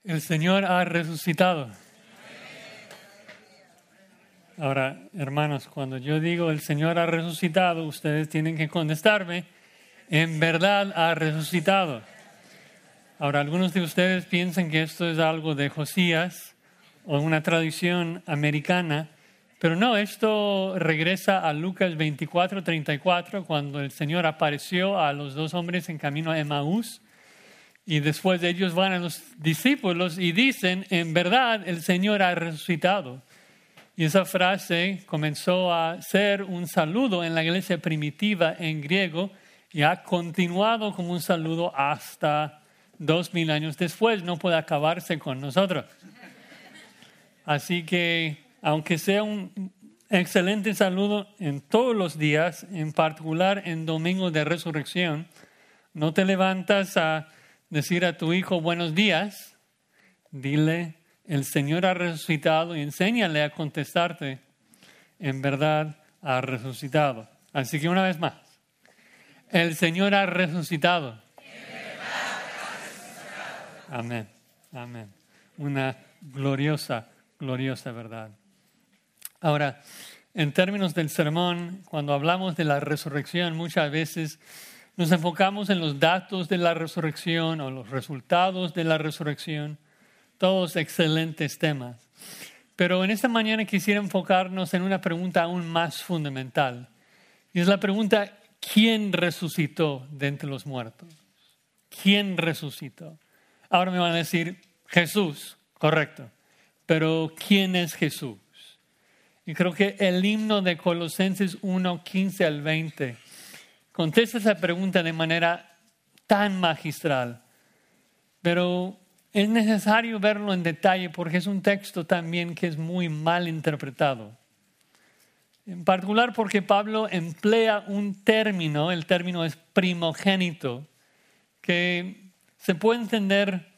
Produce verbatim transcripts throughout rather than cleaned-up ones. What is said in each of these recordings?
El Señor ha resucitado. Ahora, hermanos, cuando yo digo el Señor ha resucitado, ustedes tienen que contestarme, en verdad ha resucitado. Ahora, algunos de ustedes piensan que esto es algo de Josías o una tradición americana, pero no, esto regresa a Lucas veinticuatro, treinta y cuatro, cuando el Señor apareció a los dos hombres en camino a Emaús. Y después ellos van a los discípulos y dicen, en verdad el Señor ha resucitado. Y esa frase comenzó a ser un saludo en la iglesia primitiva en griego y ha continuado como un saludo hasta dos mil años después. No puede acabarse con nosotros. Así que, aunque sea un excelente saludo en todos los días, en particular en Domingo de Resurrección, no te levantas a decir a tu hijo buenos días, dile, el Señor ha resucitado y enséñale a contestarte, en verdad ha resucitado. Así que una vez más, el Señor ha resucitado. En verdad ha resucitado. Amén, amén. Una gloriosa, gloriosa verdad. Ahora, en términos del sermón, cuando hablamos de la resurrección, muchas veces nos enfocamos en los datos de la resurrección o los resultados de la resurrección, todos excelentes temas. Pero en esta mañana quisiera enfocarnos en una pregunta aún más fundamental. Y es la pregunta, ¿quién resucitó de entre los muertos? ¿Quién resucitó? Ahora me van a decir, Jesús, correcto. Pero ¿quién es Jesús? Y creo que el himno de Colosenses uno, quince al veinte contesta esa pregunta de manera tan magistral, pero es necesario verlo en detalle porque es un texto también que es muy mal interpretado. En particular porque Pablo emplea un término, el término es primogénito, que se puede entender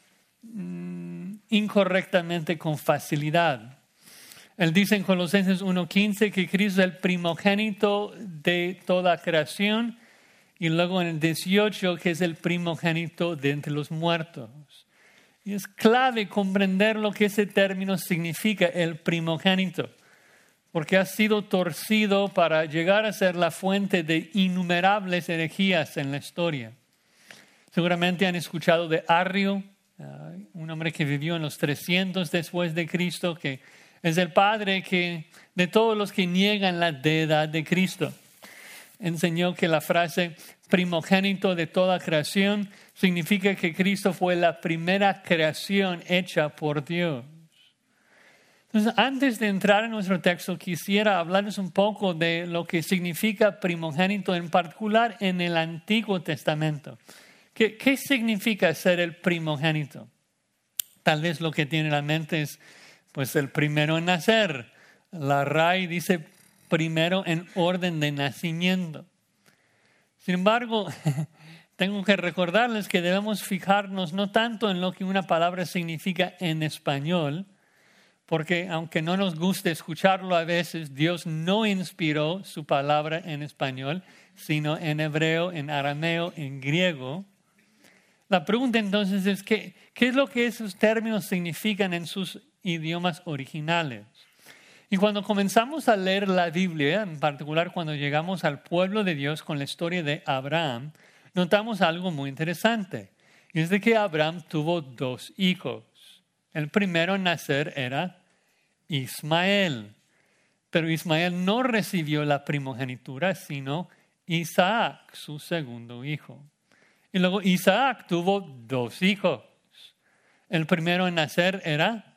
mmm, incorrectamente con facilidad. Él dice en Colosenses uno quince que Cristo es el primogénito de toda creación. Y luego en el dieciocho, que es el primogénito de entre los muertos. Y es clave comprender lo que ese término significa, el primogénito, porque ha sido torcido para llegar a ser la fuente de innumerables herejías en la historia. Seguramente han escuchado de Arrio, un hombre que vivió en los trescientos después de Cristo, que es el padre que, de todos los que niegan la deidad de Cristo. Enseñó que la frase primogénito de toda creación significa que Cristo fue la primera creación hecha por Dios. Entonces, antes de entrar en nuestro texto, quisiera hablarles un poco de lo que significa primogénito, en particular en el Antiguo Testamento. ¿Qué, qué significa ser el primogénito? Tal vez lo que tiene en la mente es pues, el primero en nacer. La R A I dice primero en orden de nacimiento. Sin embargo, tengo que recordarles que debemos fijarnos no tanto en lo que una palabra significa en español, porque aunque no nos guste escucharlo a veces, Dios no inspiró su palabra en español, sino en hebreo, en arameo, en griego. La pregunta entonces es, ¿qué, qué es lo que esos términos significan en sus idiomas originales? Y cuando comenzamos a leer la Biblia, en particular cuando llegamos al pueblo de Dios con la historia de Abraham, notamos algo muy interesante. Y es de que Abraham tuvo dos hijos. El primero en nacer era Ismael. Pero Ismael no recibió la primogenitura, sino Isaac, su segundo hijo. Y luego Isaac tuvo dos hijos. El primero en nacer era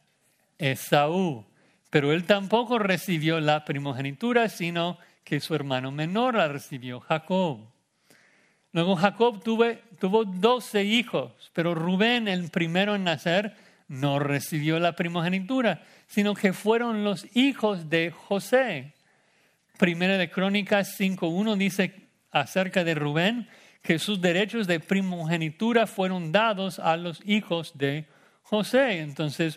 Esaú. Pero él tampoco recibió la primogenitura, sino que su hermano menor la recibió, Jacob. Luego Jacob tuvo, tuvo doce hijos, pero Rubén, el primero en nacer, no recibió la primogenitura, sino que fueron los hijos de José. Primera de Crónicas cinco uno dice acerca de Rubén que sus derechos de primogenitura fueron dados a los hijos de José. Entonces,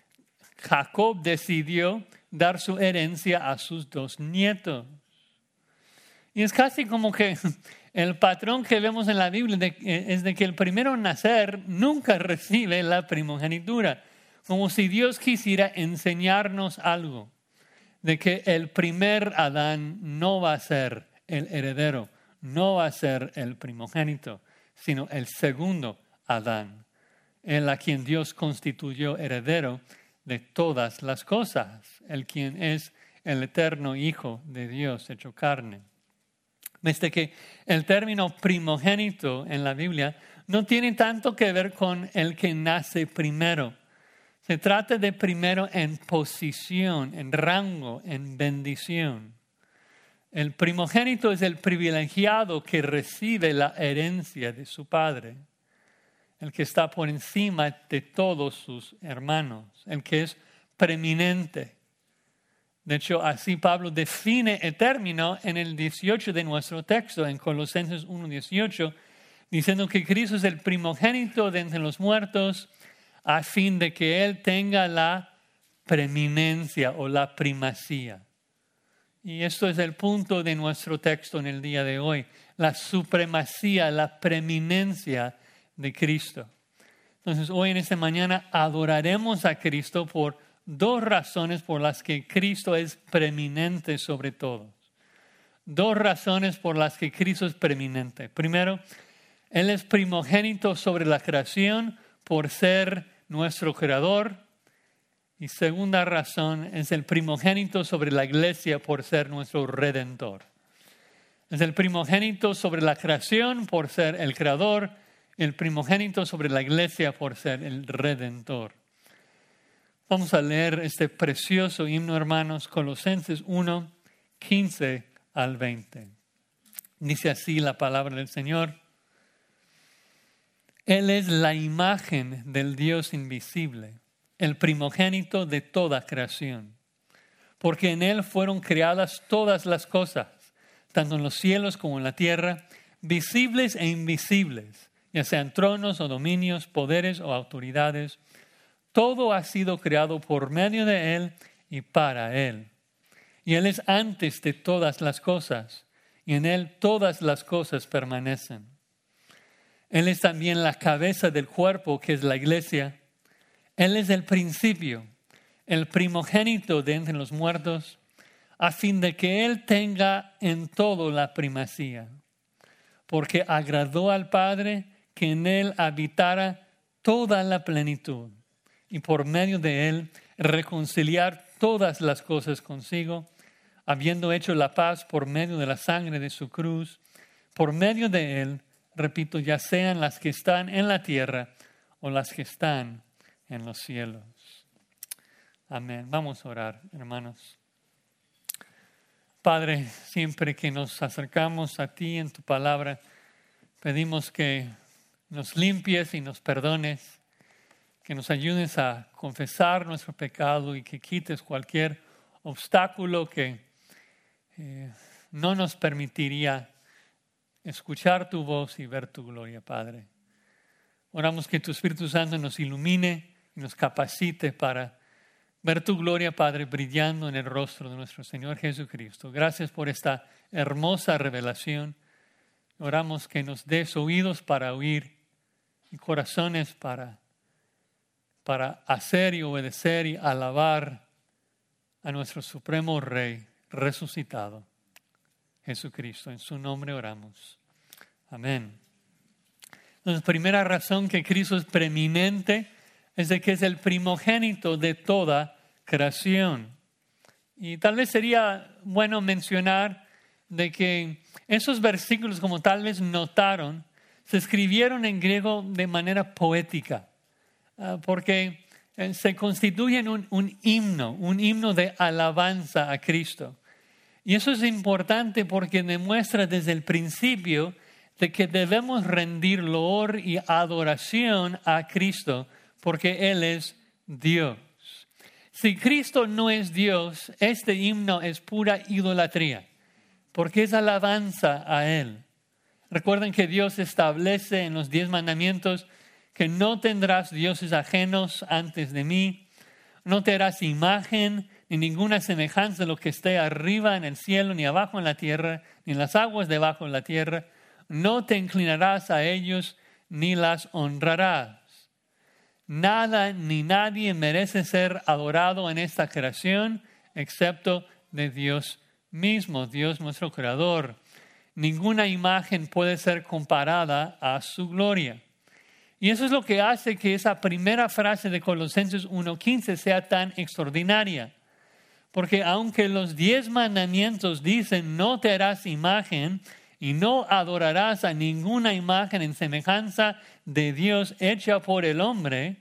Jacob decidió dar su herencia a sus dos nietos. Y es casi como que el patrón que vemos en la Biblia de, es de que el primero en nacer nunca recibe la primogenitura, como si Dios quisiera enseñarnos algo, de que el primer Adán no va a ser el heredero, no va a ser el primogénito, sino el segundo Adán, el a quien Dios constituyó heredero de todas las cosas, el quien es el eterno Hijo de Dios hecho carne. Desde que el término primogénito en la Biblia no tiene tanto que ver con el que nace primero. Se trata de primero en posición, en rango, en bendición. El primogénito es el privilegiado que recibe la herencia de su padre, el que está por encima de todos sus hermanos, el que es preeminente. De hecho, así Pablo define el término en el dieciocho de nuestro texto, en Colosenses uno dieciocho, diciendo que Cristo es el primogénito de entre los muertos, a fin de que Él tenga la preeminencia o la primacía. Y esto es el punto de nuestro texto en el día de hoy, la supremacía, la preeminencia de Cristo. Entonces, hoy en esta mañana adoraremos a Cristo por dos razones por las que Cristo es preeminente sobre todos. Dos razones por las que Cristo es preeminente. Primero, Él es primogénito sobre la creación por ser nuestro creador. Y segunda razón, es el primogénito sobre la iglesia por ser nuestro redentor. Es el primogénito sobre la creación por ser el creador, el primogénito sobre la iglesia por ser el redentor. Vamos a leer este precioso himno, hermanos, Colosenses uno, quince al veinte. Dice así la palabra del Señor. Él es la imagen del Dios invisible, el primogénito de toda creación, porque en Él fueron creadas todas las cosas, tanto en los cielos como en la tierra, visibles e invisibles, ya sean tronos o dominios, poderes o autoridades. Todo ha sido creado por medio de Él y para Él. Y Él es antes de todas las cosas, y en Él todas las cosas permanecen. Él es también la cabeza del cuerpo, que es la iglesia. Él es el principio, el primogénito de entre los muertos, a fin de que Él tenga en todo la primacía. Porque agradó al Padre que en Él habitara toda la plenitud, y por medio de Él reconciliar todas las cosas consigo, habiendo hecho la paz por medio de la sangre de su cruz. Por medio de Él, repito, ya sean las que están en la tierra o las que están en los cielos. Amén. Vamos a orar, hermanos. Padre, siempre que nos acercamos a ti en tu palabra, pedimos que nos limpies y nos perdones, que nos ayudes a confesar nuestro pecado y que quites cualquier obstáculo que eh, no nos permitiría escuchar tu voz y ver tu gloria, Padre. Oramos que tu Espíritu Santo nos ilumine y nos capacite para ver tu gloria, Padre, brillando en el rostro de nuestro Señor Jesucristo. Gracias por esta hermosa revelación. Oramos que nos des oídos para oír y corazones para, para hacer y obedecer y alabar a nuestro Supremo Rey resucitado, Jesucristo. En su nombre oramos. Amén. Entonces, primera razón que Cristo es preeminente es de que es el primogénito de toda creación. Y tal vez sería bueno mencionar de que esos versículos, como tal vez notaron, se escribieron en griego de manera poética, porque se constituyen un, un himno, un himno de alabanza a Cristo. Y eso es importante porque demuestra desde el principio de que debemos rendir loor y adoración a Cristo, porque Él es Dios. Si Cristo no es Dios, este himno es pura idolatría, porque es alabanza a Él. Recuerden que Dios establece en los diez mandamientos que no tendrás dioses ajenos antes de mí, no te harás imagen ni ninguna semejanza de lo que esté arriba en el cielo, ni abajo en la tierra, ni en las aguas debajo de la tierra. no te inclinarás a ellos ni las honrarás. Nada ni nadie merece ser adorado en esta creación excepto de Dios mismo, Dios nuestro Creador. Ninguna imagen puede ser comparada a su gloria. Y eso es lo que hace que esa primera frase de Colosenses uno quince sea tan extraordinaria. Porque aunque los diez mandamientos dicen no te harás imagen y no adorarás a ninguna imagen en semejanza de Dios hecha por el hombre,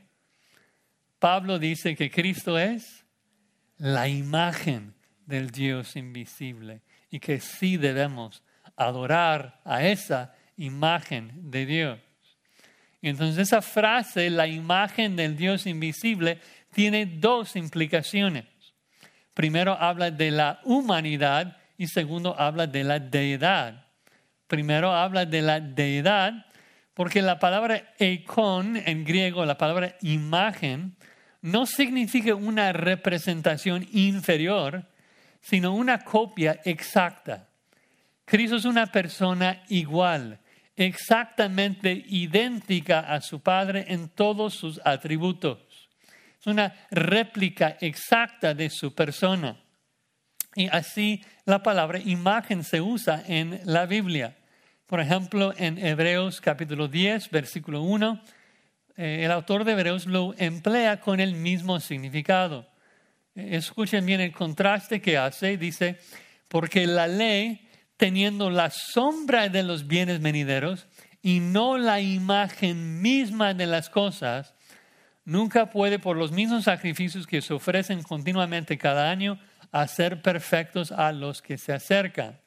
Pablo dice que Cristo es la imagen del Dios invisible y que sí debemos adorar a esa imagen de Dios. Entonces esa frase, la imagen del Dios invisible, tiene dos implicaciones. Primero habla de la humanidad y segundo habla de la deidad. Primero habla de la deidad porque la palabra eikon en griego, la palabra imagen, no significa una representación inferior, sino una copia exacta. Cristo es una persona igual, exactamente idéntica a su Padre en todos sus atributos. Es una réplica exacta de su persona. Y así la palabra imagen se usa en la Biblia. Por ejemplo, en Hebreos capítulo diez, versículo uno, eh, el autor de Hebreos lo emplea con el mismo significado. Escuchen bien el contraste que hace. Dice, porque la ley, teniendo la sombra de los bienes venideros y no la imagen misma de las cosas, nunca puede por los mismos sacrificios que se ofrecen continuamente cada año hacer perfectos a los que se acercan.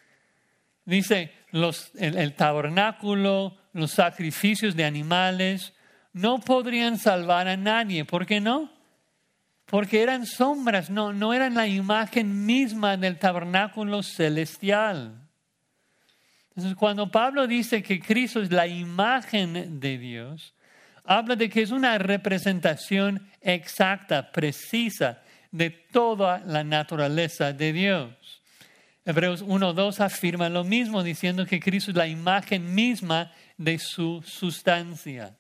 Dice, los, el, el tabernáculo, los sacrificios de animales no podrían salvar a nadie. ¿Por qué no? Porque eran sombras, no, no eran la imagen misma del tabernáculo celestial. Entonces, cuando Pablo dice que Cristo es la imagen de Dios, habla de que es una representación exacta, precisa de toda la naturaleza de Dios. Hebreos uno dos afirma lo mismo, diciendo que Cristo es la imagen misma de su sustancia.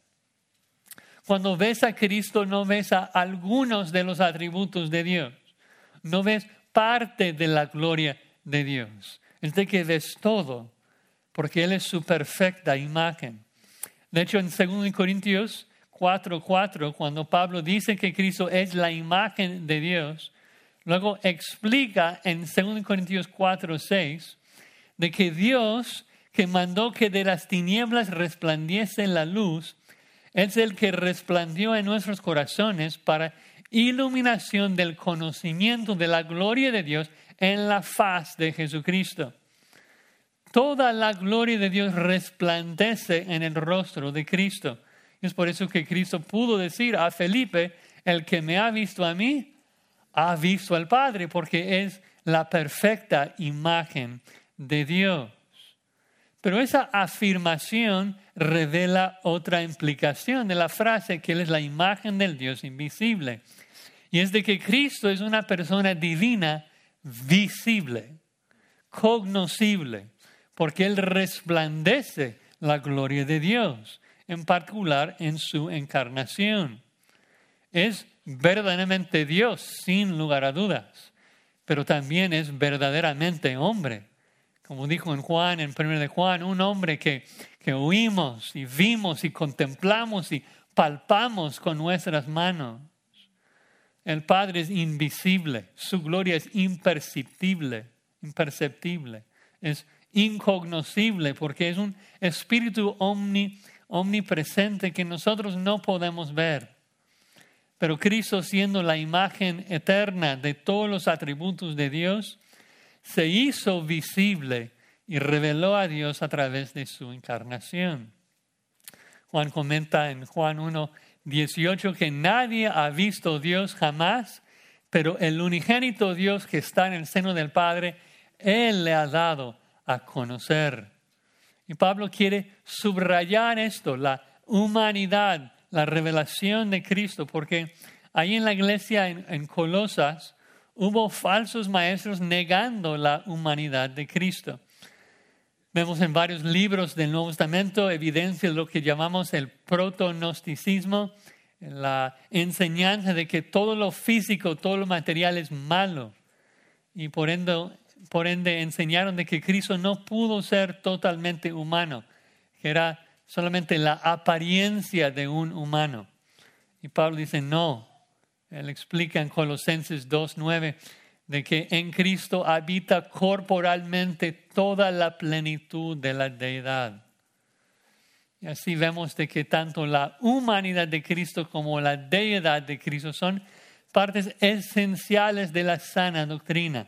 Cuando ves a Cristo, no ves a algunos de los atributos de Dios. No ves parte de la gloria de Dios. Es de que ves todo, porque Él es su perfecta imagen. De hecho, en segunda Corintios cuatro cuatro, cuando Pablo dice que Cristo es la imagen de Dios, luego explica en segunda Corintios cuatro seis de que Dios, que mandó que de las tinieblas resplandiese la luz, es el que resplandeció en nuestros corazones para iluminación del conocimiento de la gloria de Dios en la faz de Jesucristo. Toda la gloria de Dios resplandece en el rostro de Cristo. Es por eso que Cristo pudo decir a Felipe, el que me ha visto a mí, ha visto al Padre, porque es la perfecta imagen de Dios. Pero esa afirmación revela otra implicación de la frase que Él es la imagen del Dios invisible. Y es de que Cristo es una persona divina visible, cognoscible, porque Él resplandece la gloria de Dios, en particular en su encarnación. Es verdaderamente Dios, sin lugar a dudas, pero también es verdaderamente hombre. Como dijo en Juan, en primera de Juan, un hombre que, que oímos y vimos y contemplamos y palpamos con nuestras manos. El Padre es invisible, su gloria es imperceptible, imperceptible, es incognoscible porque es un espíritu omni, omnipresente que nosotros no podemos ver. Pero Cristo, siendo la imagen eterna de todos los atributos de Dios, se hizo visible y reveló a Dios a través de su encarnación. Juan comenta en Juan uno dieciocho que nadie ha visto a Dios jamás, pero el unigénito Dios que está en el seno del Padre, Él le ha dado a conocer. Y Pablo quiere subrayar esto, la humanidad, la revelación de Cristo, porque ahí en la iglesia en, en Colosas hubo falsos maestros negando la humanidad de Cristo. Vemos en varios libros del Nuevo Testamento evidencia de lo que llamamos el proto-gnosticismo, la enseñanza de que todo lo físico, todo lo material es malo. Y por ende, por ende enseñaron de que Cristo no pudo ser totalmente humano, que era solamente la apariencia de un humano. Y Pablo dice, no. Él explica en Colosenses dos nueve de que en Cristo habita corporalmente toda la plenitud de la deidad. Y así vemos de que tanto la humanidad de Cristo como la deidad de Cristo son partes esenciales de la sana doctrina.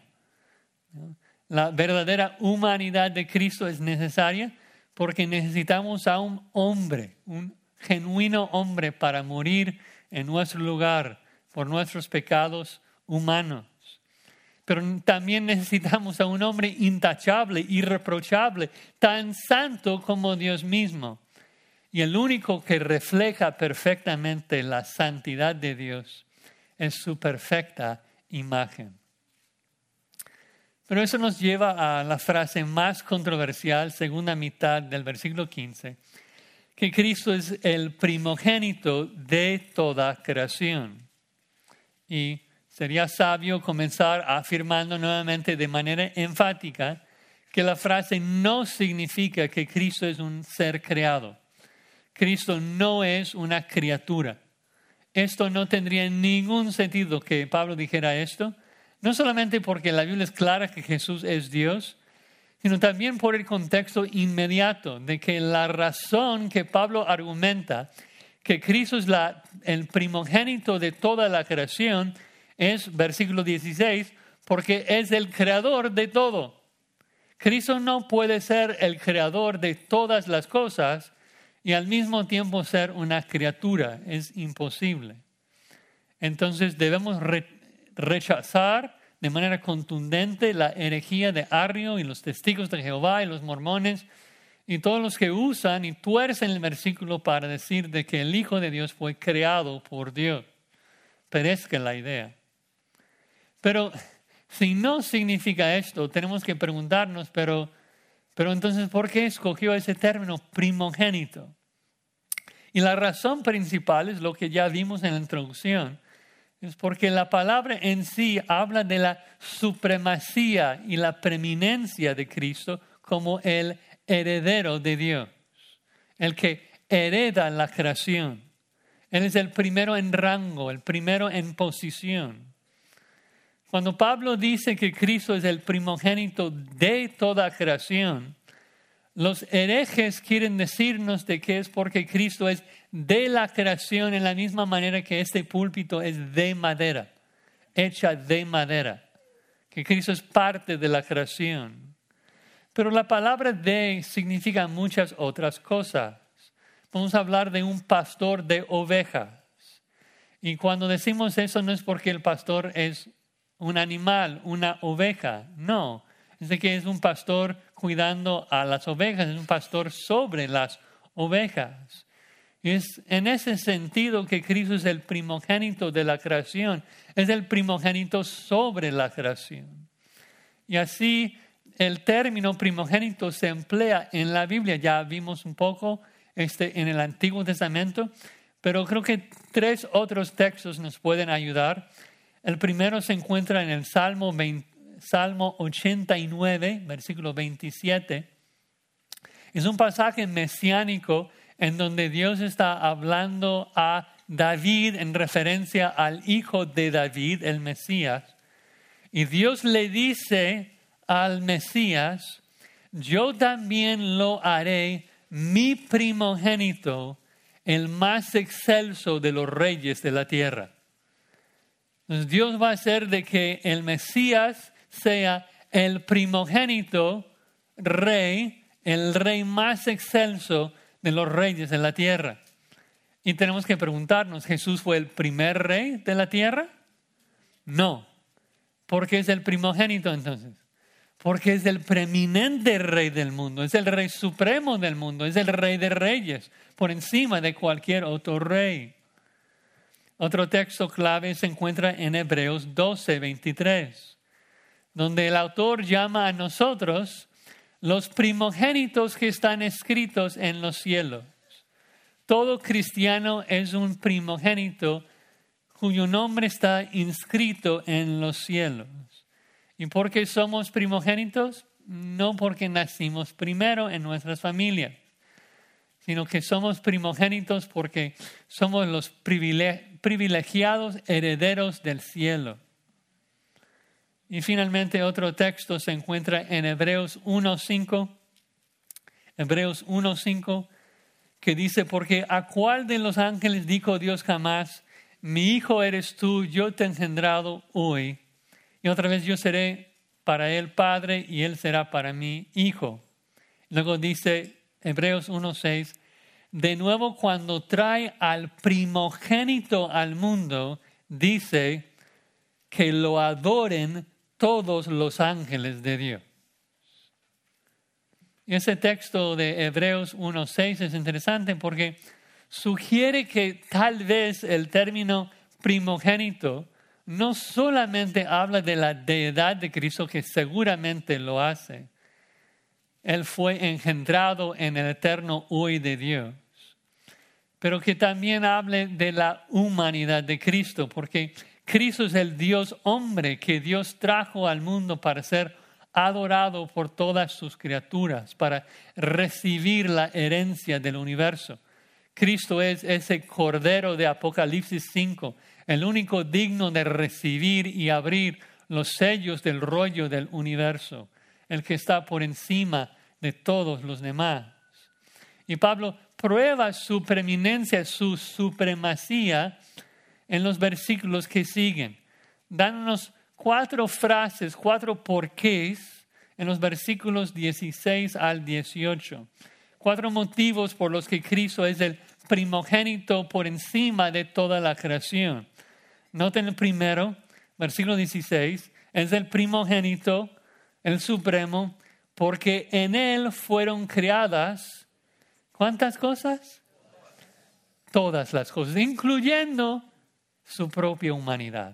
La verdadera humanidad de Cristo es necesaria porque necesitamos a un hombre, un genuino hombre para morir en nuestro lugar por nuestros pecados humanos. Pero también necesitamos a un hombre intachable, irreprochable, tan santo como Dios mismo. Y el único que refleja perfectamente la santidad de Dios es su perfecta imagen. Pero eso nos lleva a la frase más controversial, segunda mitad del versículo quince, que Cristo es el primogénito de toda creación. Y sería sabio comenzar afirmando nuevamente de manera enfática que la frase no significa que Cristo es un ser creado. Cristo no es una criatura. Esto no tendría ningún sentido que Pablo dijera esto, no solamente porque la Biblia es clara que Jesús es Dios, sino también por el contexto inmediato de que la razón que Pablo argumenta que Cristo es la, el primogénito de toda la creación es, versículo dieciséis, porque es el creador de todo. Cristo no puede ser el creador de todas las cosas y al mismo tiempo ser una criatura. Es imposible. Entonces debemos re- rechazar de manera contundente la herejía de Arrio y los testigos de Jehová y los mormones y todos los que usan y tuercen el versículo para decir de que el Hijo de Dios fue creado por Dios. Perezca la idea. Pero si no significa esto, tenemos que preguntarnos, pero, pero entonces, ¿por qué escogió ese término primogénito? Y la razón principal es lo que ya vimos en la introducción, es porque la palabra en sí habla de la supremacía y la preeminencia de Cristo como el heredero de Dios, el que hereda la creación. Él es el primero en rango, el primero en posición. Cuando Pablo dice que Cristo es el primogénito de toda creación, los herejes quieren decirnos de que es porque Cristo es de la creación en la misma manera que este púlpito es de madera, hecha de madera, que Cristo es parte de la creación. Pero la palabra de significa muchas otras cosas. Vamos a hablar de un pastor de ovejas. Y cuando decimos eso no es porque el pastor es un animal, una oveja, no. Es de que es un pastor cuidando a las ovejas, es un pastor sobre las ovejas. Y es en ese sentido que Cristo es el primogénito de la creación, es el primogénito sobre la creación. Y así el término primogénito se emplea en la Biblia, ya vimos un poco este, en el Antiguo Testamento, pero creo que tres otros textos nos pueden ayudar. El primero se encuentra en el Salmo veinte, Salmo ochenta y nueve, versículo veintisiete. Es un pasaje mesiánico en donde Dios está hablando a David en referencia al hijo de David, el Mesías. Y Dios le dice al Mesías, yo también lo haré mi primogénito, el más excelso de los reyes de la tierra. Entonces Dios va a hacer de que el Mesías sea el primogénito rey, el rey más excelso de los reyes de la tierra. Y tenemos que preguntarnos, ¿Jesús fue el primer rey de la tierra? No. ¿Por qué es el primogénito entonces? Porque es el preeminente rey del mundo, es el rey supremo del mundo, es el rey de reyes, por encima de cualquier otro rey. Otro texto clave se encuentra en Hebreos doce, veintitrés. Donde el autor llama a nosotros los primogénitos que están escritos en los cielos. Todo cristiano es un primogénito cuyo nombre está inscrito en los cielos. ¿Y por qué somos primogénitos? No porque nacimos primero en nuestras familias, sino que somos primogénitos porque somos los privilegiados herederos del cielo. Y finalmente otro texto se encuentra en Hebreos uno cinco. Hebreos uno cinco, que dice, porque ¿a cuál de los ángeles dijo Dios jamás, mi hijo eres tú, yo te he engendrado hoy? Y otra vez yo seré para él padre y él será para mí hijo. Luego dice Hebreos uno seis, de nuevo cuando trae al primogénito al mundo, dice que lo adoren todos los ángeles de Dios. Ese texto de Hebreos uno seis es interesante porque sugiere que tal vez el término primogénito no solamente habla de la deidad de Cristo, que seguramente lo hace. Él fue engendrado en el eterno hoy de Dios. Pero que también hable de la humanidad de Cristo, porque Cristo es el Dios hombre que Dios trajo al mundo para ser adorado por todas sus criaturas, para recibir la herencia del universo. Cristo es ese Cordero de Apocalipsis cinco, el único digno de recibir y abrir los sellos del rollo del universo, el que está por encima de todos los demás. Y Pablo prueba su preeminencia, su supremacía en los versículos que siguen, dándonos cuatro frases, cuatro porqués en los versículos dieciséis al dieciocho. Cuatro motivos por los que Cristo es el primogénito por encima de toda la creación. Noten el primero, versículo dieciséis, es el primogénito, el supremo, porque en él fueron creadas, ¿cuántas cosas? Todas las cosas, incluyendo su propia humanidad.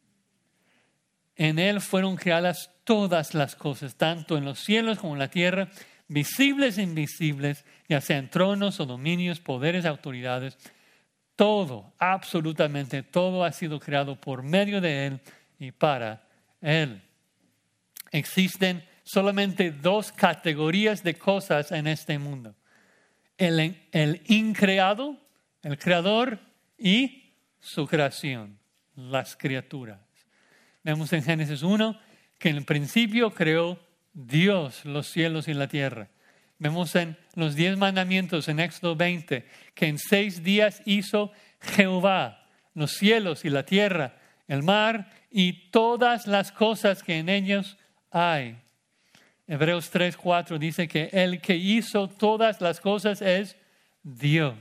En él fueron creadas todas las cosas, tanto en los cielos como en la tierra, visibles e invisibles, ya sean tronos o dominios, poderes, autoridades. Todo, absolutamente todo ha sido creado por medio de él y para él. Existen solamente dos categorías de cosas en este mundo. El, el increado, el creador, y su creación, las criaturas. Vemos en Génesis uno que en el principio creó Dios los cielos y la tierra. Vemos en los diez mandamientos en Éxodo veinte que en seis días hizo Jehová los cielos y la tierra, el mar y todas las cosas que en ellos hay. Hebreos tres cuatro dice que el que hizo todas las cosas es Dios.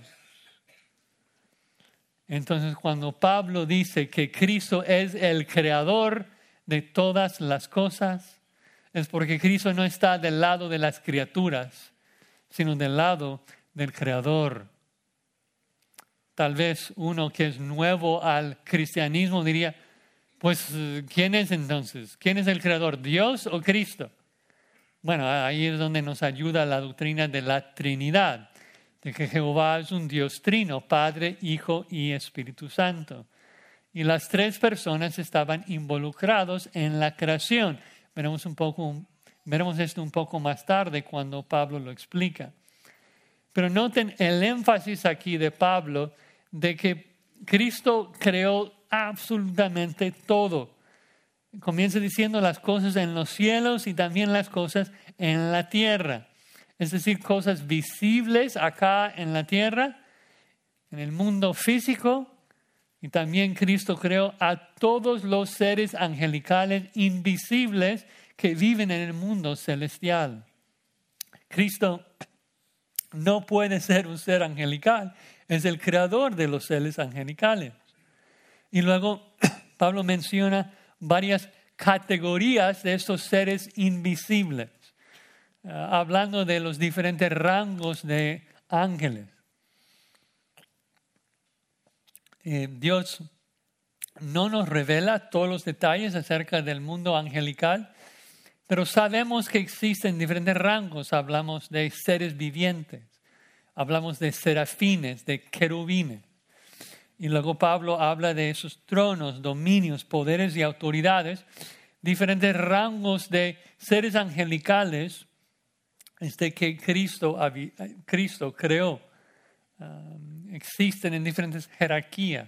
Entonces, cuando Pablo dice que Cristo es el creador de todas las cosas, es porque Cristo no está del lado de las criaturas, sino del lado del creador. Tal vez uno que es nuevo al cristianismo diría, pues, ¿quién es entonces? ¿Quién es el creador? ¿Dios o Cristo? Bueno, ahí es donde nos ayuda la doctrina de la Trinidad, de que Jehová es un Dios trino, Padre, Hijo y Espíritu Santo. Y las tres personas estaban involucrados en la creación. Veremos un poco, veremos esto un poco más tarde cuando Pablo lo explica. Pero noten el énfasis aquí de Pablo de que Cristo creó absolutamente todo. Comienza diciendo las cosas en los cielos y también las cosas en la tierra. Es decir, cosas visibles acá en la tierra, en el mundo físico. Y también Cristo creó a todos los seres angelicales invisibles que viven en el mundo celestial. Cristo no puede ser un ser angelical, es el creador de los seres angelicales. Y luego Pablo menciona varias categorías de estos seres invisibles, uh, hablando de los diferentes rangos de ángeles. Eh, Dios no nos revela todos los detalles acerca del mundo angelical, Pero sabemos que existen diferentes rangos. Hablamos de seres vivientes, hablamos de serafines, de querubines. Y luego Pablo habla de esos tronos, dominios, poderes y autoridades, diferentes rangos de seres angelicales desde que Cristo, Cristo creó. Um, existen en diferentes jerarquías.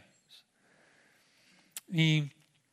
Y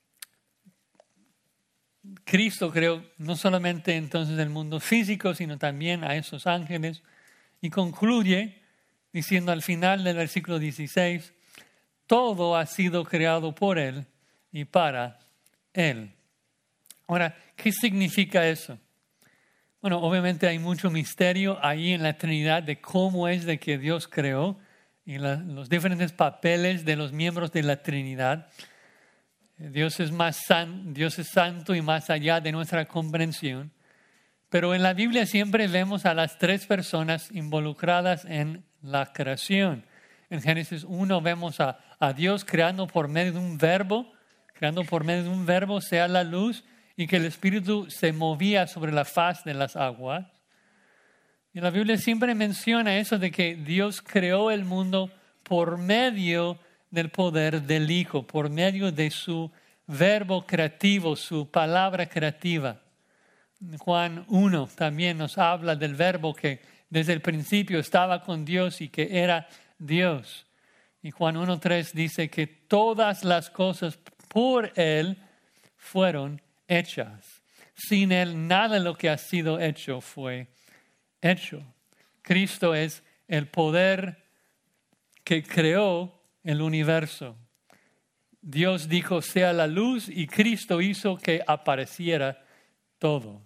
Cristo creó no solamente entonces el mundo físico, sino también a esos ángeles. Y concluye diciendo al final del versículo dieciséis, todo ha sido creado por Él y para Él. Ahora, ¿qué significa eso? Bueno, obviamente hay mucho misterio ahí en la Trinidad de cómo es de que Dios creó y la, los diferentes papeles de los miembros de la Trinidad. Dios es más san, Dios es santo y más allá de nuestra comprensión. Pero en la Biblia siempre vemos a las tres personas involucradas en la creación. En Génesis uno vemos a, a Dios creando por medio de un verbo, creando por medio de un verbo, sea la luz, y que el Espíritu se movía sobre la faz de las aguas. Y la Biblia siempre menciona eso de que Dios creó el mundo por medio del poder del Hijo, por medio de su verbo creativo, su palabra creativa. Juan uno también nos habla del verbo que desde el principio estaba con Dios y que era Dios. Y Juan uno tres dice que todas las cosas por Él fueron hechas. Sin Él nada de lo que ha sido hecho fue hecho. Cristo es el poder que creó el universo. Dios dijo sea la luz y Cristo hizo que apareciera todo.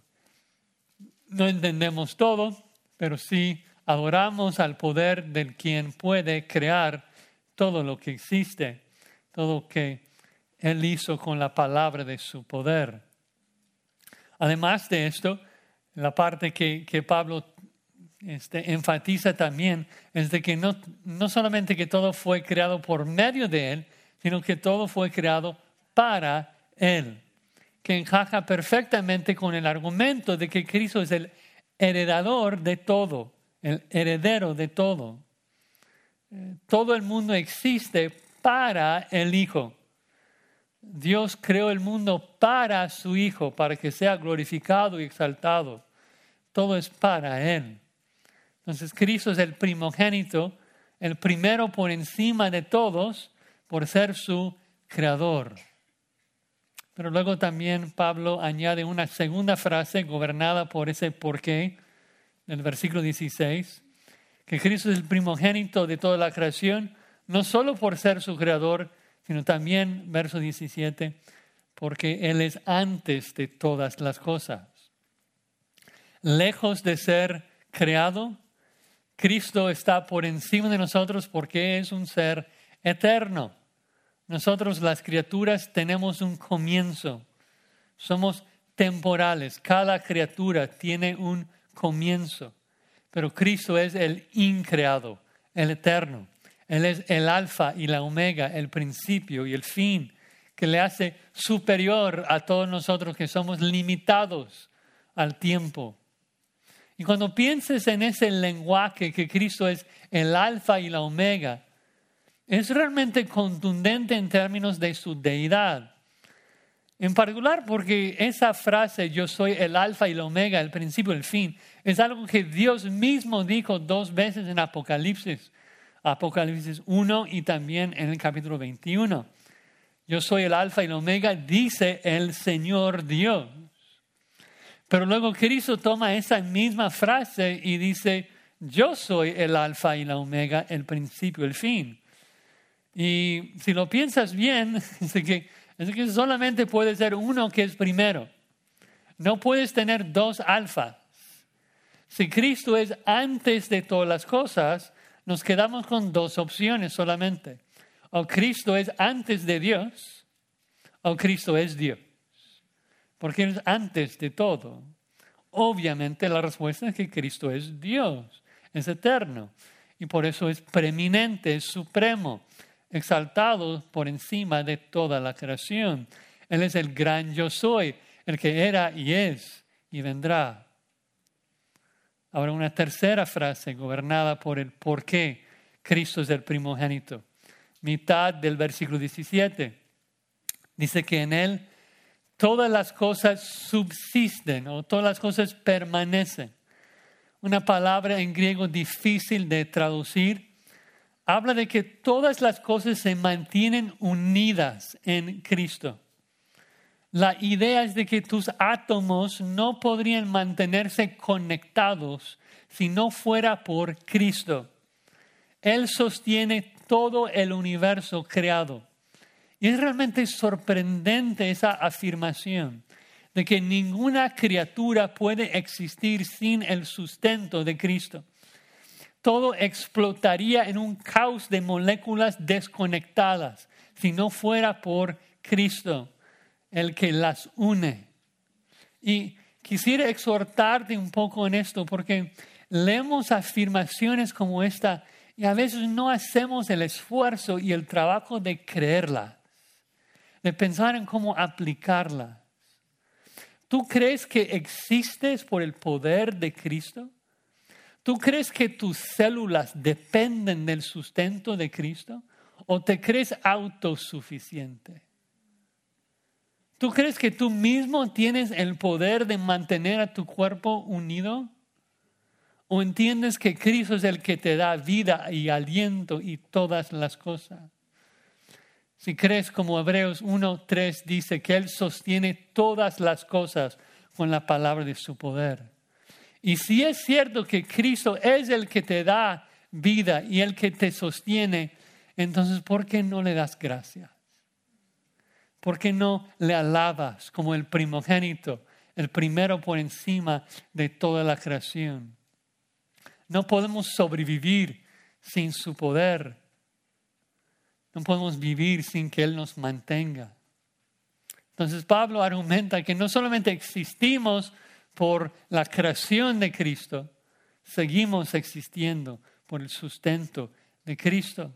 No entendemos todo, pero sí adoramos al poder del quien puede crear todo lo que existe, todo lo que Él hizo con la palabra de su poder. Además de esto, la parte que, que Pablo este, enfatiza también es de que no, no solamente que todo fue creado por medio de Él, sino que todo fue creado para Él, que encaja perfectamente con el argumento de que Cristo es el heredador de todo, el heredero de todo. Todo el mundo existe para el Hijo. Dios creó el mundo para su Hijo, para que sea glorificado y exaltado. Todo es para Él. Entonces Cristo es el primogénito, el primero por encima de todos, por ser su creador. Pero luego también Pablo añade una segunda frase gobernada por ese porqué, en el versículo dieciséis, que Cristo es el primogénito de toda la creación, no solo por ser su creador, sino también, verso diecisiete, porque Él es antes de todas las cosas. Lejos de ser creado, Cristo está por encima de nosotros porque es un ser eterno. Nosotros, las criaturas, tenemos un comienzo. Somos temporales. Cada criatura tiene un comienzo. Pero Cristo es el increado, el eterno. Él es el alfa y la omega, el principio y el fin, que le hace superior a todos nosotros que somos limitados al tiempo. Y cuando pienses en ese lenguaje que Cristo es el alfa y la omega, es realmente contundente en términos de su deidad. En particular porque esa frase, yo soy el alfa y la omega, el principio y el fin, es algo que Dios mismo dijo dos veces en Apocalipsis. Apocalipsis uno y también en el capítulo veintiuno. Yo soy el alfa y la omega, dice el Señor Dios. Pero luego Cristo toma esa misma frase y dice, yo soy el alfa y la omega, el principio y el fin. Y si lo piensas bien, es que, es que solamente puede ser uno que es primero. No puedes tener dos alfas. Si Cristo es antes de todas las cosas, nos quedamos con dos opciones solamente. O Cristo es antes de Dios, o Cristo es Dios. Porque Él es antes de todo. Obviamente la respuesta es que Cristo es Dios, es eterno. Y por eso es preeminente, es supremo, exaltado por encima de toda la creación. Él es el gran yo soy, el que era y es y vendrá. Ahora una tercera frase gobernada por el por qué Cristo es el primogénito. Mitad del versículo diecisiete. Dice que en Él todas las cosas subsisten o todas las cosas permanecen. Una palabra en griego difícil de traducir. Habla de que todas las cosas se mantienen unidas en Cristo. La idea es de que tus átomos no podrían mantenerse conectados si no fuera por Cristo. Él sostiene todo el universo creado. Y es realmente sorprendente esa afirmación de que ninguna criatura puede existir sin el sustento de Cristo. Todo explotaría en un caos de moléculas desconectadas si no fuera por Cristo, el que las une. Y quisiera exhortarte un poco en esto porque leemos afirmaciones como esta y a veces no hacemos el esfuerzo y el trabajo de creerlas, de pensar en cómo aplicarlas. ¿Tú crees que existes por el poder de Cristo? ¿Tú crees que tus células dependen del sustento de Cristo? ¿O te crees autosuficiente? ¿Tú crees que tú mismo tienes el poder de mantener a tu cuerpo unido? ¿O entiendes que Cristo es el que te da vida y aliento y todas las cosas? Si crees como Hebreos uno tres dice que Él sostiene todas las cosas con la palabra de su poder. Y si es cierto que Cristo es el que te da vida y el que te sostiene, entonces ¿por qué no le das gracias? ¿Por qué no le alabas como el primogénito, el primero por encima de toda la creación? No podemos sobrevivir sin su poder. No podemos vivir sin que Él nos mantenga. Entonces Pablo argumenta que no solamente existimos por la creación de Cristo, seguimos existiendo por el sustento de Cristo.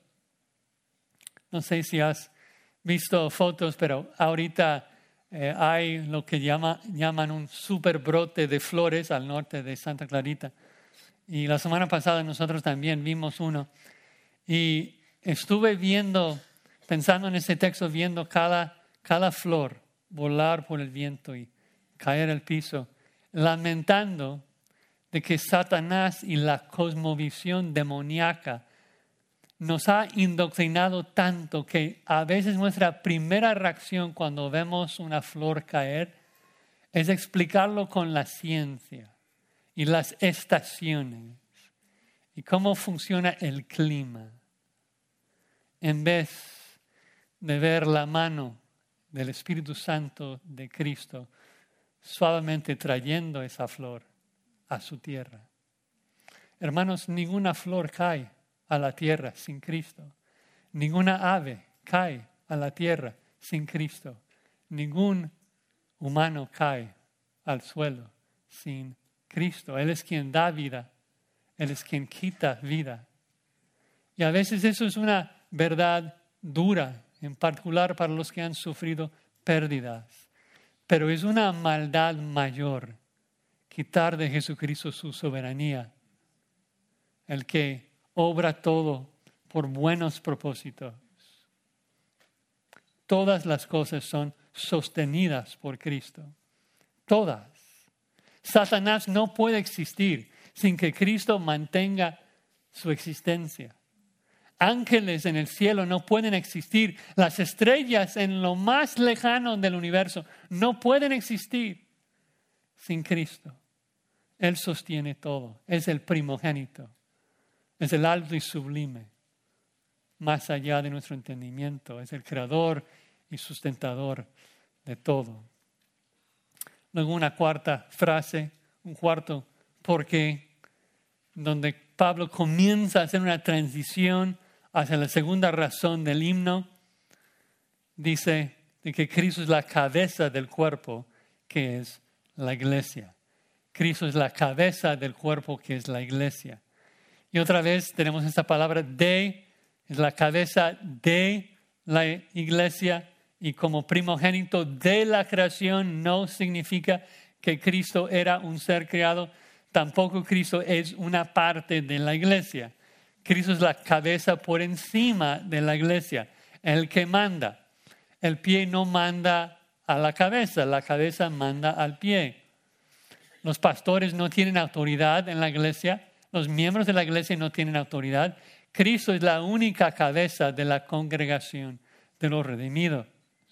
No sé si has visto fotos, pero ahorita eh, hay lo que llama, llaman un super brote de flores al norte de Santa Clarita. Y la semana pasada nosotros también vimos uno. Y estuve viendo, pensando en ese texto, viendo cada, cada flor volar por el viento y caer al piso, lamentando de que Satanás y la cosmovisión demoníaca nos ha indoctrinado tanto que a veces nuestra primera reacción cuando vemos una flor caer es explicarlo con la ciencia y las estaciones y cómo funciona el clima, en vez de ver la mano del Espíritu Santo de Cristo suavemente trayendo esa flor a su tierra. Hermanos, ninguna flor cae a la tierra sin Cristo. Ninguna ave cae a la tierra sin Cristo. Ningún humano cae al suelo sin Cristo. Él es quien da vida. Él es quien quita vida. Y a veces eso es una verdad dura, en particular para los que han sufrido pérdidas. Pero es una maldad mayor quitar de Jesucristo su soberanía, el que obra todo por buenos propósitos. Todas las cosas son sostenidas por Cristo. Todas. Satanás no puede existir sin que Cristo mantenga su existencia. Ángeles en el cielo no pueden existir. Las estrellas en lo más lejano del universo no pueden existir sin Cristo. Él sostiene todo. Es el primogénito. Es el alto y sublime. Más allá de nuestro entendimiento. Es el creador y sustentador de todo. Luego una cuarta frase, un cuarto porqué, donde Pablo comienza a hacer una transición hacia la segunda razón del himno. Dice de que Cristo es la cabeza del cuerpo, que es la iglesia. Cristo es la cabeza del cuerpo, que es la iglesia. Y otra vez tenemos esta palabra de, es la cabeza de la iglesia. Y como primogénito de la creación no significa que Cristo era un ser creado, tampoco Cristo es una parte de la iglesia. Cristo es la cabeza por encima de la iglesia, el que manda. El pie no manda a la cabeza, la cabeza manda al pie. Los pastores no tienen autoridad en la iglesia, los miembros de la iglesia no tienen autoridad. Cristo es la única cabeza de la congregación de los redimidos.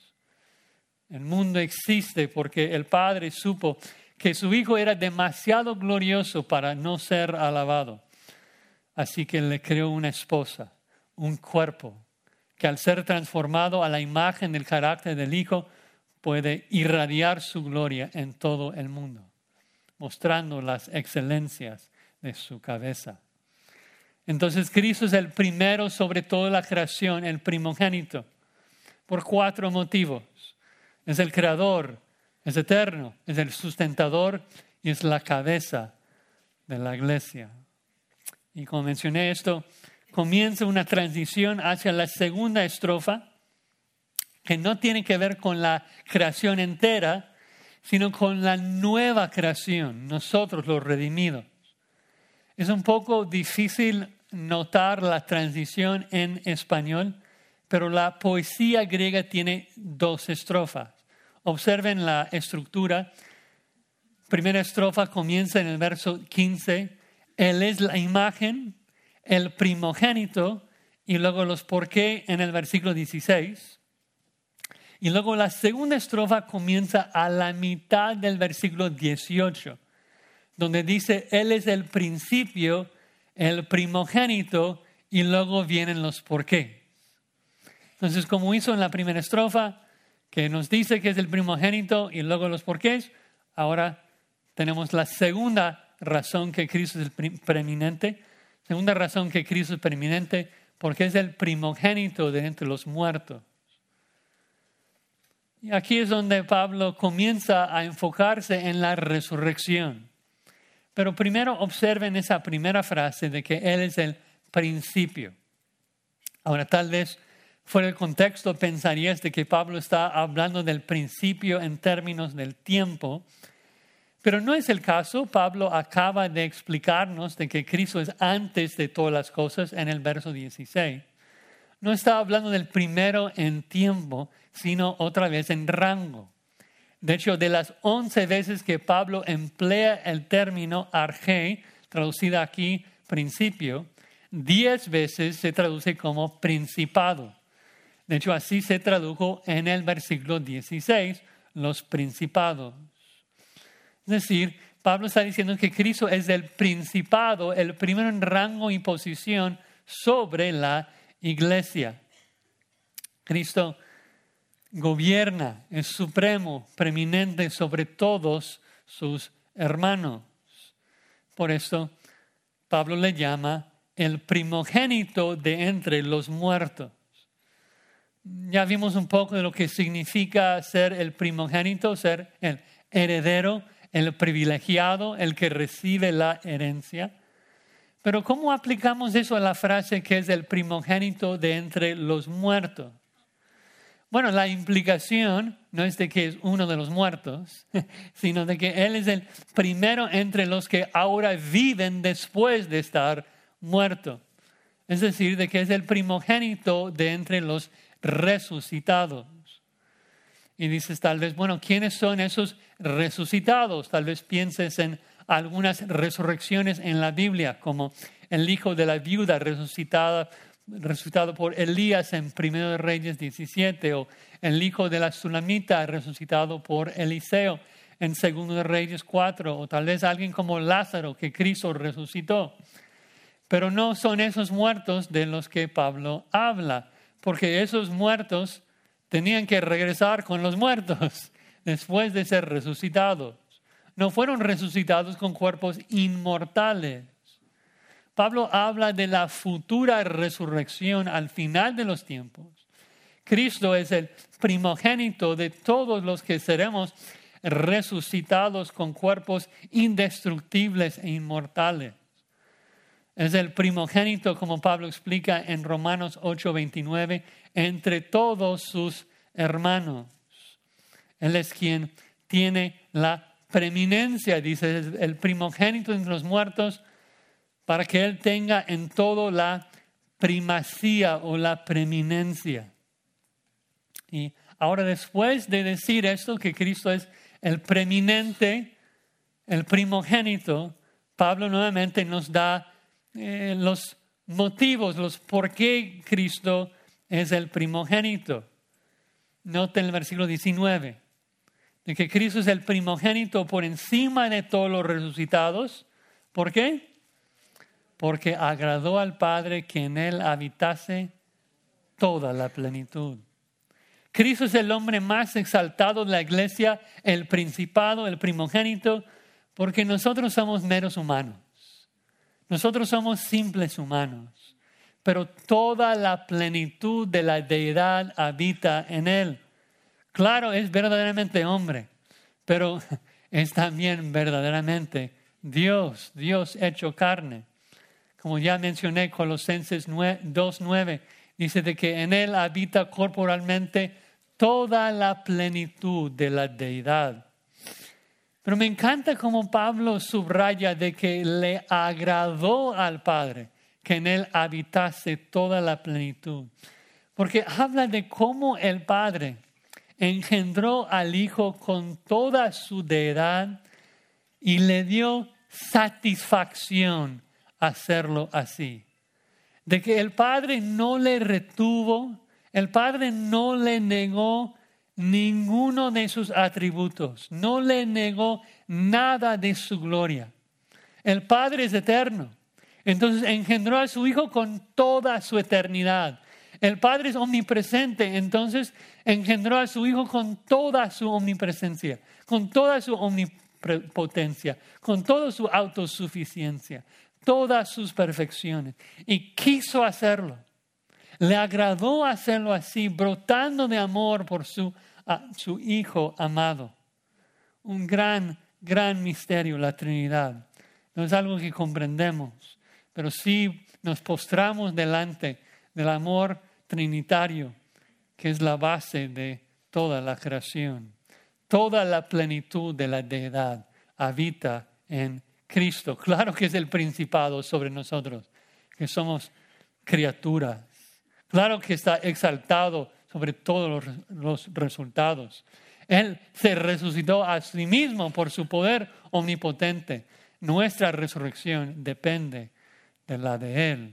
El mundo existe porque el Padre supo que su Hijo era demasiado glorioso para no ser alabado. Así que le creó una esposa, un cuerpo, que al ser transformado a la imagen del carácter del Hijo, puede irradiar su gloria en todo el mundo, mostrando las excelencias de su cabeza. Entonces Cristo es el primero sobre toda la creación, el primogénito, por cuatro motivos. Es el creador, es eterno, es el sustentador y es la cabeza de la iglesia. Y como mencioné esto, comienza una transición hacia la segunda estrofa que no tiene que ver con la creación entera, sino con la nueva creación, nosotros los redimidos. Es un poco difícil notar la transición en español, pero la poesía griega tiene dos estrofas. Observen la estructura. Primera estrofa comienza en el verso quince. Él es la imagen, el primogénito, y luego los por qué en el versículo dieciséis. Y luego la segunda estrofa comienza a la mitad del versículo dieciocho, donde dice, Él es el principio, el primogénito, y luego vienen los por qué. Entonces, como hizo en la primera estrofa, que nos dice que es el primogénito y luego los porqués, ahora tenemos la segunda razón que Cristo es el preeminente. Segunda razón que Cristo es preeminente, porque es el primogénito de entre los muertos. Y aquí es donde Pablo comienza a enfocarse en la resurrección. Pero primero observen esa primera frase de que Él es el principio. Ahora, tal vez fuera del contexto pensarías de que Pablo está hablando del principio en términos del tiempo, pero no es el caso. Pablo acaba de explicarnos de que Cristo es antes de todas las cosas en el verso dieciséis. No está hablando del primero en tiempo, sino otra vez en rango. De hecho, de las once veces que Pablo emplea el término arché, traducida aquí principio, diez veces se traduce como principado. De hecho, así se tradujo en el versículo dieciséis, los principados. Es decir, Pablo está diciendo que Cristo es el principado, el primero en rango y posición sobre la iglesia. Cristo gobierna, es supremo, preeminente sobre todos sus hermanos. Por eso, Pablo le llama el primogénito de entre los muertos. Ya vimos un poco de lo que significa ser el primogénito, ser el heredero, el privilegiado, el que recibe la herencia. Pero ¿cómo aplicamos eso a la frase que es el primogénito de entre los muertos? Bueno, la implicación no es de que es uno de los muertos, sino de que Él es el primero entre los que ahora viven después de estar muerto. Es decir, de que es el primogénito de entre los resucitados. Y dices tal vez, bueno, ¿quiénes son esos resucitados? Tal vez pienses en algunas resurrecciones en la Biblia, como el hijo de la viuda resucitada, resucitado por Elías en Primero de Reyes diecisiete, o el hijo de la Sulamita resucitado por Eliseo en Segundo de Reyes cuatro, o tal vez alguien como Lázaro que Cristo resucitó. Pero no son esos muertos de los que Pablo habla, porque esos muertos tenían que regresar con los muertos después de ser resucitados. No fueron resucitados con cuerpos inmortales. Pablo habla de la futura resurrección al final de los tiempos. Cristo es el primogénito de todos los que seremos resucitados con cuerpos indestructibles e inmortales. Es el primogénito, como Pablo explica en Romanos ocho veintinueve, entre todos sus hermanos. Él es quien tiene la preeminencia, dice, el primogénito entre los muertos, para que Él tenga en todo la primacía o la preeminencia. Y ahora, después de decir esto, que Cristo es el preeminente, el primogénito, Pablo nuevamente nos da eh, los motivos, los por qué Cristo es el primogénito. Noten el versículo diecinueve, de que Cristo es el primogénito por encima de todos los resucitados. ¿Por qué? Porque agradó al Padre que en Él habitase toda la plenitud. Cristo es el hombre más exaltado de la iglesia, el principado, el primogénito, porque nosotros somos meros humanos. Nosotros somos simples humanos, pero toda la plenitud de la deidad habita en Él. Claro, es verdaderamente hombre, pero es también verdaderamente Dios, Dios hecho carne. Como ya mencioné, Colosenses dos nueve dice de que en Él habita corporalmente toda la plenitud de la deidad. Pero me encanta cómo Pablo subraya de que le agradó al Padre que en Él habitase toda la plenitud. Porque habla de cómo el Padre engendró al Hijo con toda su deidad y le dio satisfacción hacerlo así. De que el Padre no le retuvo, el Padre no le negó ninguno de sus atributos, no le negó nada de su gloria. El Padre es eterno, entonces engendró a su Hijo con toda su eternidad. El Padre es omnipresente, entonces engendró a su Hijo con toda su omnipresencia, con toda su omnipotencia, con toda su autosuficiencia, todas sus perfecciones. Y quiso hacerlo. Le agradó hacerlo así, brotando de amor por su, a, su Hijo amado. Un gran, gran misterio, la Trinidad. No es algo que comprendemos, pero sí nos postramos delante del amor trinitario, que es la base de toda la creación. Toda la plenitud de la deidad habita en Cristo. Claro que es el principado sobre nosotros, que somos criaturas. Claro que está exaltado sobre todos los, los resultados. Él se resucitó a sí mismo por su poder omnipotente. Nuestra resurrección depende de la de Él.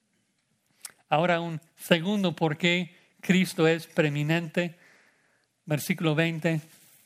Ahora un segundo por qué Cristo es preeminente. Versículo veinte.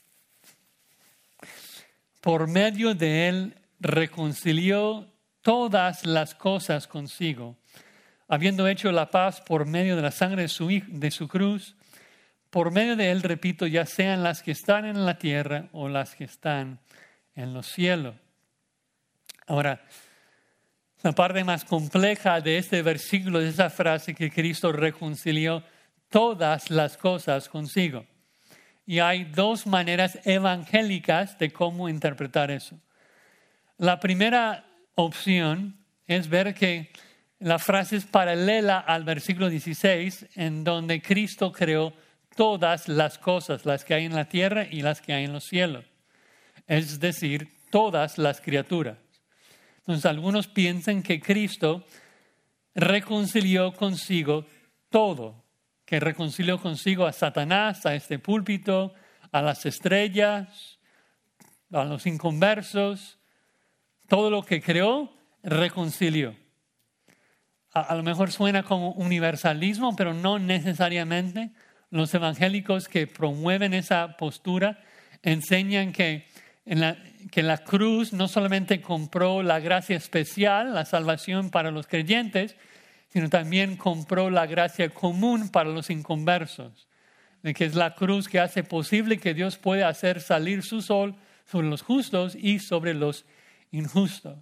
Por medio de Él reconcilió todas las cosas consigo, habiendo hecho la paz por medio de la sangre de su, de su cruz. Por medio de Él, repito, ya sean las que están en la tierra o las que están en los cielos. Ahora, la parte más compleja de este versículo es esa frase que Cristo reconcilió todas las cosas consigo. Y hay dos maneras evangélicas de cómo interpretar eso. La primera opción es ver que la frase es paralela al versículo dieciséis, en donde Cristo creó todas las cosas, las que hay en la tierra y las que hay en los cielos. Es decir, todas las criaturas. Entonces, algunos piensan que Cristo reconcilió consigo todo, que reconcilió consigo a Satanás, a este púlpito, a las estrellas, a los inconversos. Todo lo que creó, reconcilió. A, a lo mejor suena como universalismo, pero no necesariamente. Los evangélicos que promueven esa postura enseñan que en la, que la cruz no solamente compró la gracia especial, la salvación para los creyentes, sino también compró la gracia común para los inconversos. De que es la cruz que hace posible que Dios pueda hacer salir su sol sobre los justos y sobre los injustos.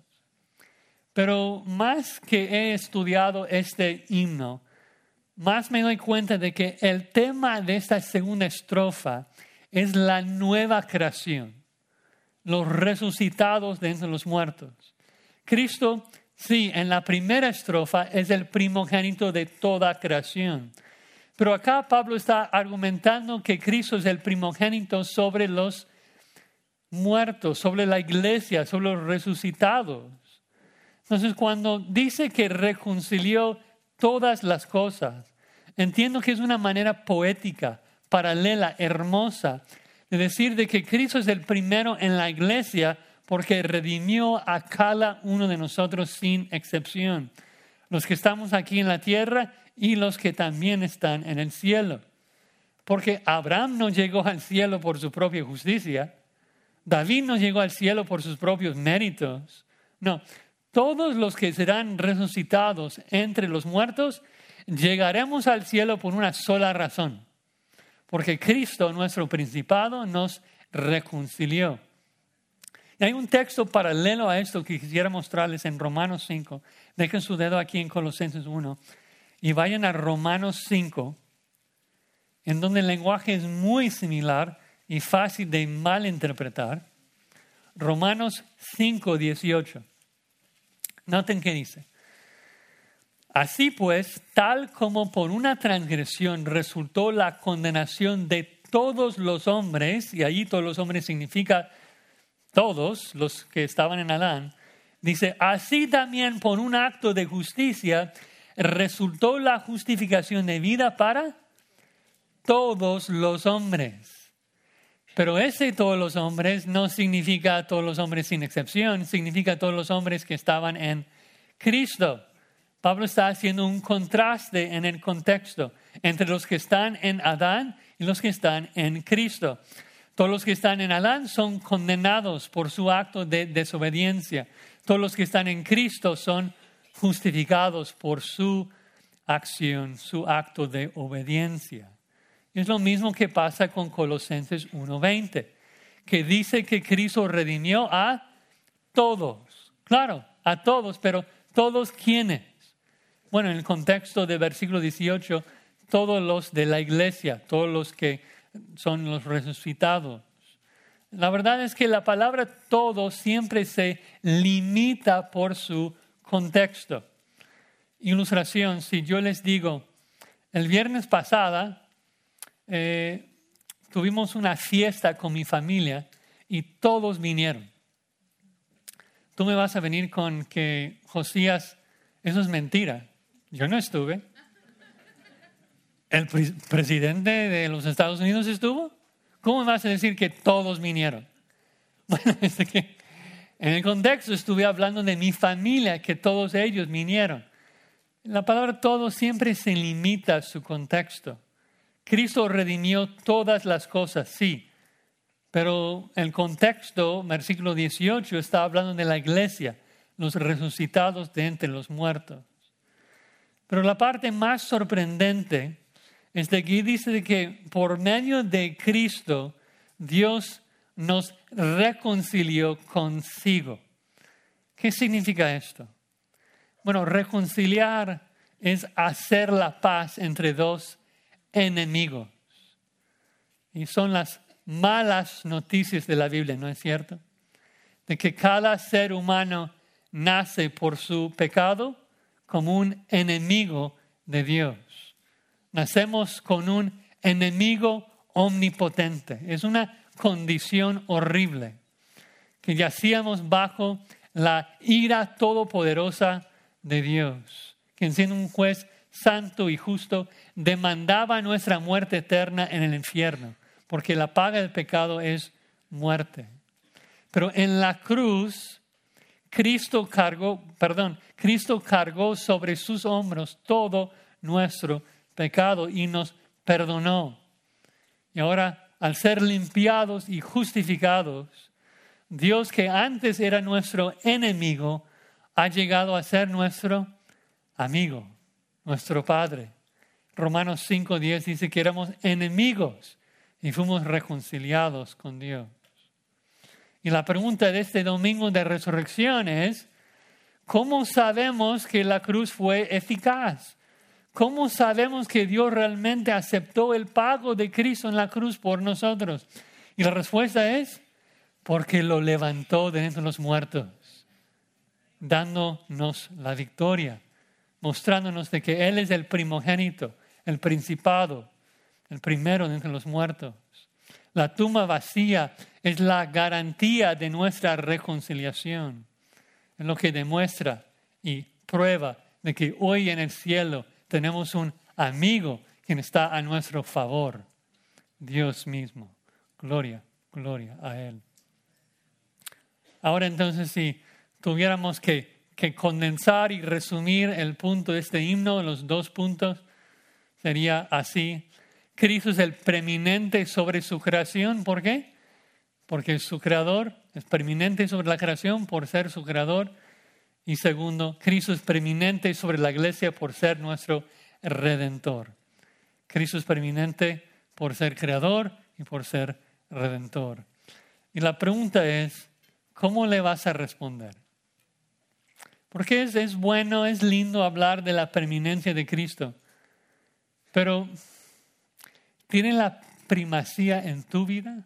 Pero más que he estudiado este himno, más me doy cuenta de que el tema de esta segunda estrofa es la nueva creación, los resucitados de entre los muertos. Cristo, sí, en la primera estrofa es el primogénito de toda creación. Pero acá Pablo está argumentando que Cristo es el primogénito sobre los muertos, sobre la iglesia, sobre los resucitados. Entonces, cuando dice que reconcilió todas las cosas, entiendo que es una manera poética, paralela, hermosa, de decir de que Cristo es el primero en la iglesia porque redimió a cada uno de nosotros sin excepción. Los que estamos aquí en la tierra y los que también están en el cielo. Porque Abraham no llegó al cielo por su propia justicia. David no llegó al cielo por sus propios méritos. No, todos los que serán resucitados entre los muertos, llegaremos al cielo por una sola razón. Porque Cristo, nuestro principado, nos reconcilió. Y hay un texto paralelo a esto que quisiera mostrarles en Romanos cinco. Dejen su dedo aquí en Colosenses uno y vayan a Romanos cinco, en donde el lenguaje es muy similar y fácil de malinterpretar. Romanos cinco, dieciocho. Noten qué dice. Así pues, tal como por una transgresión resultó la condenación de todos los hombres, y allí todos los hombres significa todos los que estaban en Adán, dice, así también por un acto de justicia resultó la justificación de vida para todos los hombres. Pero ese todos los hombres no significa todos los hombres sin excepción, significa todos los hombres que estaban en Cristo. Pablo está haciendo un contraste en el contexto entre los que están en Adán y los que están en Cristo. Todos los que están en Adán son condenados por su acto de desobediencia. Todos los que están en Cristo son justificados por su acción, su acto de obediencia. Es lo mismo que pasa con Colosenses uno veinte, que dice que Cristo redimió a todos. Claro, a todos, pero ¿todos quiénes? Bueno, en el contexto del versículo dieciocho, todos los de la iglesia, todos los que son los resucitados. La verdad es que la palabra todo siempre se limita por su contexto. Ilustración, si yo les digo, el viernes pasada eh, tuvimos una fiesta con mi familia y todos vinieron. Tú me vas a venir con que Josías, eso es mentira. Yo no estuve. ¿El pre- presidente de los Estados Unidos estuvo? ¿Cómo me vas a decir que todos vinieron? Bueno, es que en el contexto estuve hablando de mi familia, que todos ellos vinieron. La palabra todo siempre se limita a su contexto. Cristo redimió todas las cosas, sí. Pero el contexto, versículo dieciocho, está hablando de la iglesia, los resucitados de entre los muertos. Pero la parte más sorprendente es de que dice que por medio de Cristo Dios nos reconcilió consigo. ¿Qué significa esto? Bueno, reconciliar es hacer la paz entre dos enemigos. Y son las malas noticias de la Biblia, ¿no es cierto? De que cada ser humano nace por su pecado como un enemigo de Dios. Nacemos con un enemigo omnipotente. Es una condición horrible, que yacíamos bajo la ira todopoderosa de Dios, quien siendo un juez santo y justo demandaba nuestra muerte eterna en el infierno, porque la paga del pecado es muerte. Pero en la cruz, Cristo cargó, perdón, Cristo cargó sobre sus hombros todo nuestro pecado y nos perdonó. Y ahora, al ser limpiados y justificados, Dios, que antes era nuestro enemigo, ha llegado a ser nuestro amigo, nuestro Padre. Romanos cinco diez dice que éramos enemigos y fuimos reconciliados con Dios. Y la pregunta de este domingo de resurrección es, ¿cómo sabemos que la cruz fue eficaz? ¿Cómo sabemos que Dios realmente aceptó el pago de Cristo en la cruz por nosotros? Y la respuesta es, porque lo levantó de entre los muertos, dándonos la victoria, mostrándonos de que Él es el primogénito, el principado, el primero de entre los muertos. La tumba vacía es la garantía de nuestra reconciliación. Es lo que demuestra y prueba de que hoy en el cielo tenemos un amigo quien está a nuestro favor. Dios mismo. Gloria, gloria a Él. Ahora entonces, si tuviéramos que, que condensar y resumir el punto de este himno, los dos puntos, sería así. Cristo es el preeminente sobre su creación. ¿Por qué? Porque es su creador, es preeminente sobre la creación por ser su creador. Y segundo, Cristo es preeminente sobre la iglesia por ser nuestro redentor. Cristo es preeminente por ser creador y por ser redentor. Y la pregunta es, ¿cómo le vas a responder? Porque es, es bueno, es lindo hablar de la preeminencia de Cristo, pero ¿tiene la primacía en tu vida?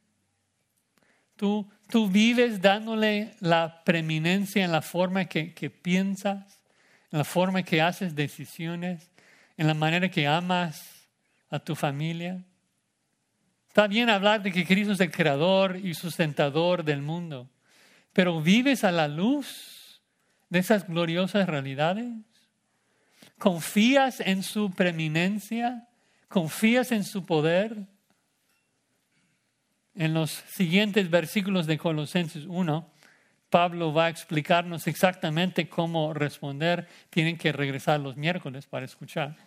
¿Tú, tú vives dándole la preeminencia en la forma que, que piensas, en la forma que haces decisiones, en la manera que amas a tu familia? Está bien hablar de que Cristo es el creador y sustentador del mundo, pero ¿vives a la luz de esas gloriosas realidades? ¿Confías en su preeminencia? ¿Confías en su poder? En los siguientes versículos de Colosenses uno, Pablo va a explicarnos exactamente cómo responder. Tienen que regresar los miércoles para escuchar.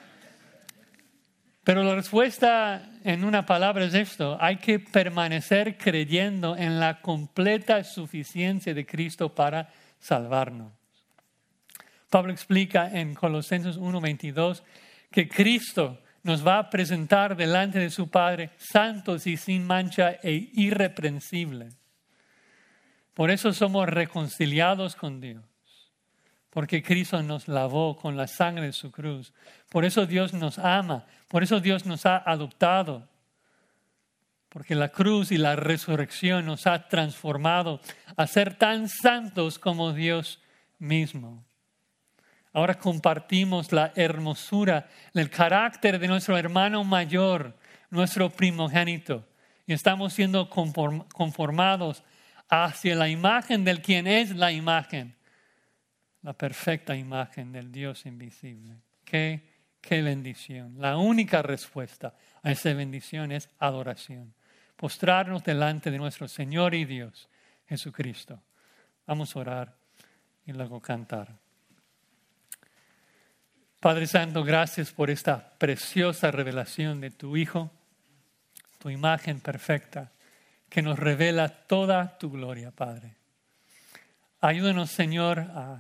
Pero la respuesta en una palabra es esto: hay que permanecer creyendo en la completa suficiencia de Cristo para salvarnos. Pablo explica en Colosenses uno veintidós que Cristo nos va a presentar delante de su Padre santos y sin mancha e irreprensibles. Por eso somos reconciliados con Dios, porque Cristo nos lavó con la sangre de su cruz. Por eso Dios nos ama, por eso Dios nos ha adoptado, porque la cruz y la resurrección nos ha transformado a ser tan santos como Dios mismo. Ahora compartimos la hermosura del carácter de nuestro hermano mayor, nuestro primogénito, y estamos siendo conformados hacia la imagen del quien es la imagen, la perfecta imagen del Dios invisible. Qué, qué bendición. La única respuesta a esa bendición es adoración. Postrarnos delante de nuestro Señor y Dios, Jesucristo. Vamos a orar y luego cantar. Padre Santo, gracias por esta preciosa revelación de tu Hijo, tu imagen perfecta, que nos revela toda tu gloria, Padre. Ayúdanos, Señor, a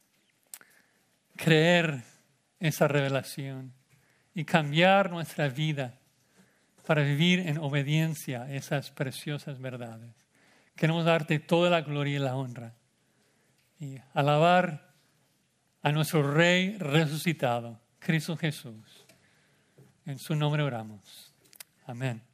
creer esa revelación y cambiar nuestra vida para vivir en obediencia a esas preciosas verdades. Queremos darte toda la gloria y la honra y alabar a nuestro Rey resucitado, Cristo Jesús. En su nombre oramos. Amén.